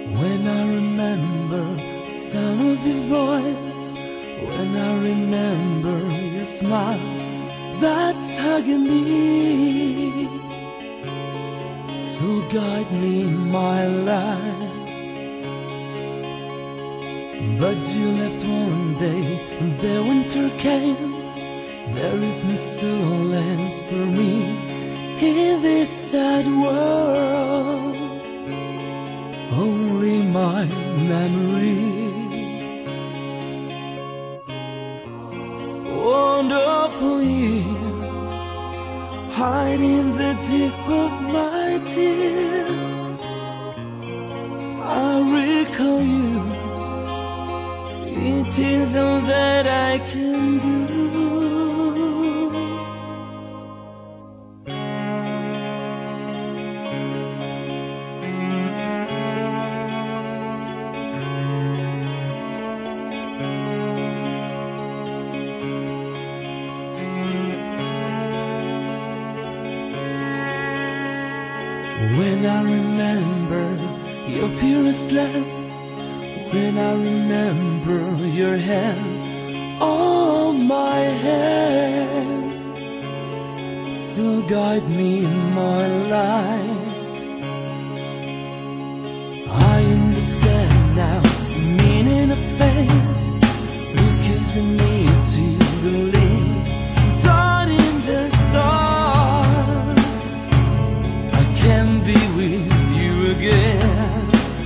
When I remember the sound of your voice, when I remember your smile that's hugging me, so guide me in my life. But you left one day and the winter came. There is no solace for me in this sad world, only my memories. Wonderful years, hiding the deep of my tears. I recall you, it is all that I can do. When I remember your purest glance, when I remember your hand on my hand, so guide me in my life. I understand now the meaning of faith, because I need to believe that in the stars I can be with you again.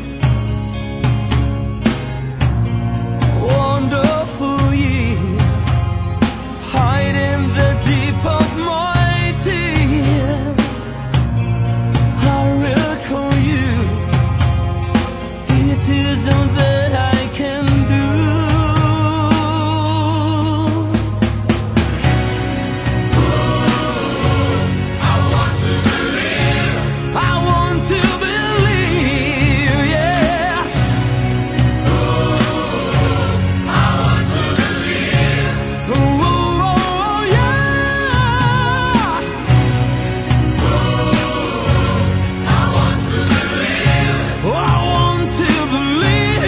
Wonderful years, hiding the deep of my tears. I will call you, it is all that I can do. I want to believe. I want to believe, yeah. I want to believe. Oh, oh, oh, yeah. I want to believe. Oh, I want to believe.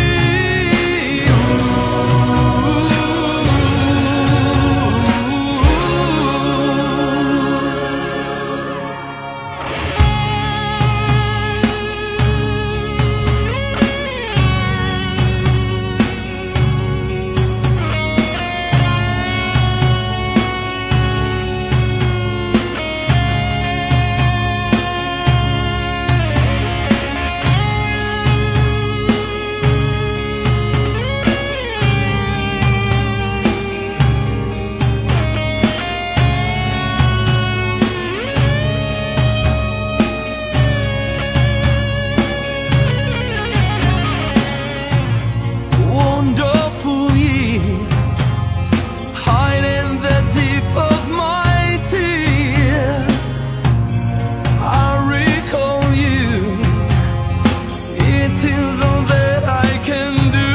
Wonderful years, hiding the deep of my tears. I recall you, it is all that I can do.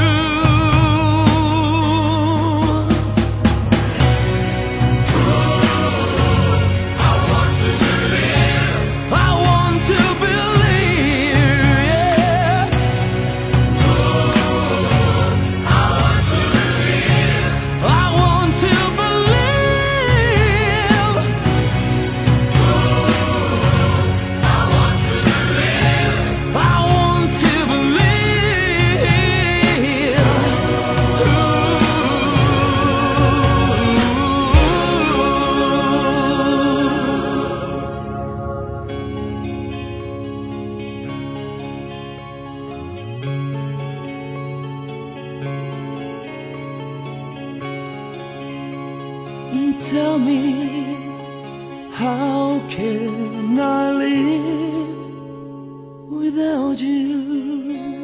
I want to believe. I want to believe, yeah. I want to believe. I want to believe. I want to believe. I want to believe. Tell me, how can I live without you?